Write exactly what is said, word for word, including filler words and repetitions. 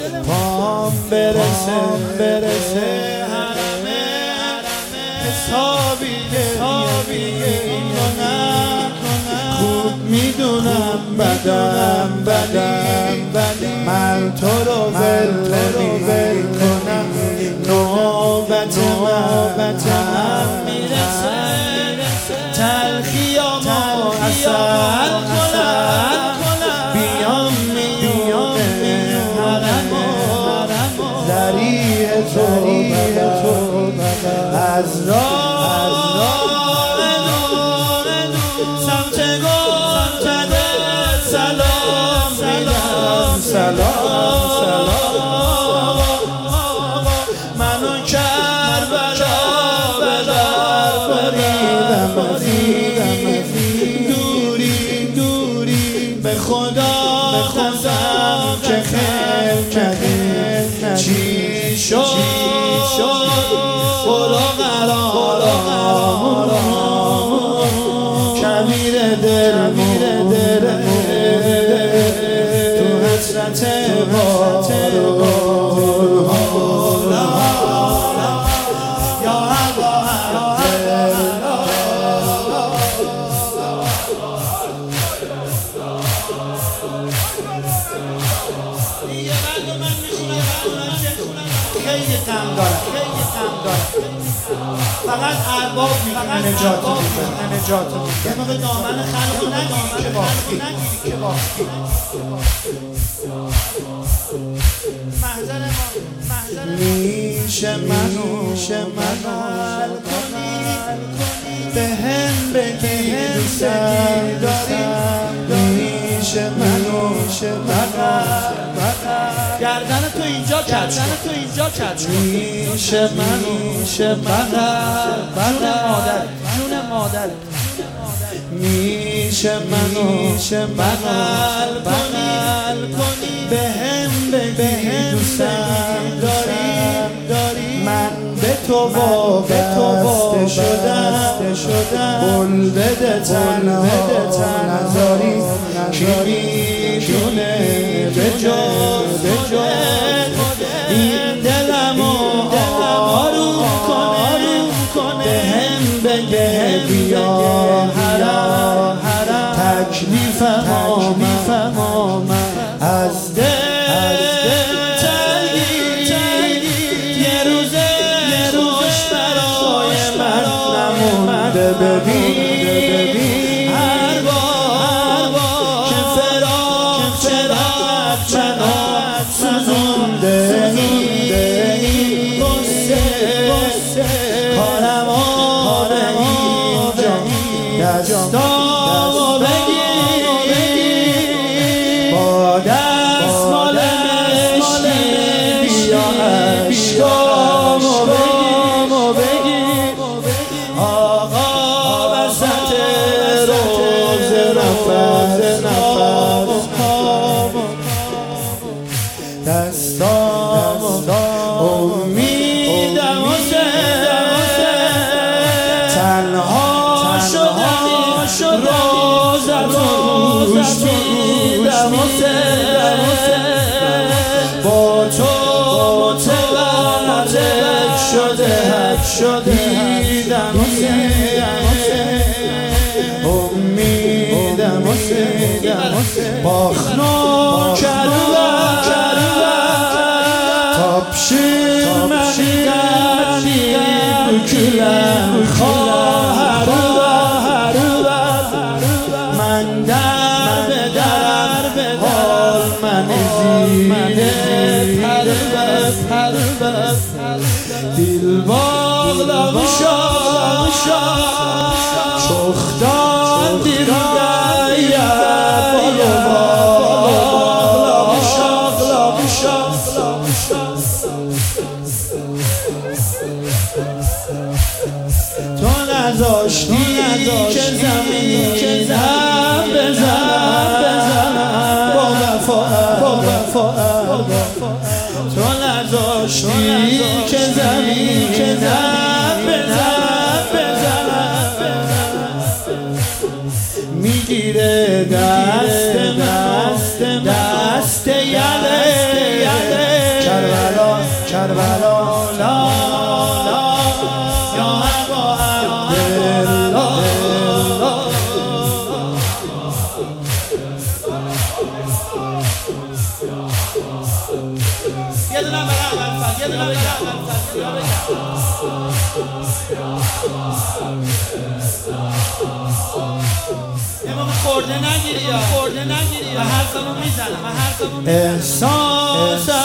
پام برسه برسه حرمه حسابی گریه کنم. خوب میدونم بدم بدم من تو رو ول ول کنم. نوبت نوبتم میرسه تلخیامو عسل کنم. بیام میونه حرمو ذریع تو از راه سمت گل زده سلام میدم سلام سلام. منو کربلا بلا بریدم دوری دوری به خدا خودم که خیر کرده چی شد برو قرار کبیر دل تو حسرت بارو یا هوا دیگه قلب من میخونه خیلی غم دارم خیلی غم دارم. فقط ارباب میتونه نجات میده نجات میده. یه موقع دامن خلقو نگیری که باختی که باختی. محضر ما میشه منو میشه منو حل کنی به هم بگی دوستم داری. میشه منو میشه منو گردن تو اینجا کج تو اینجا کج میشه منو میشه منو جون مادر جون مادر میشه منو میشه منو بغل کنی به هم بگی دوستم داری داری. من به تو وابسته شدم گل بده تنها نذاری کی میدونه به جز این دلمو آروم کنه به هم بگه بیا حرام تکلیفم آمد از دل تنگی یه روزه خوش برای من نمونده. ببین هر بار که فراق چراغ چراغ سوزونده این غصه کارم آره اینجا دستامو بگیر با دستمال مشکی بیا عشقامو بگیر آقا وسط روز نفس دستامو امیدم تنها شدم روزم روش میدم با تو متولد شده دیدم امیدم باخنو کردم تابشیر مشیدنی بکلم خواهر من در به در حال من زیده پر دل باغلا بشا شختان دیرگه باغلا بشا تو نذاشتی که زمین که زم بزنم با وفا تو نذاشتی که زمین که زم بزنم میگیره دست دست دست یله کربلا لا یا ابا عبدالله یه دونه برای اول، یه دونه برای اول. یه موقع خورده نگیری یا خورده نگیری یا حرفمو میزنم، من حرفمو میزنم. احساس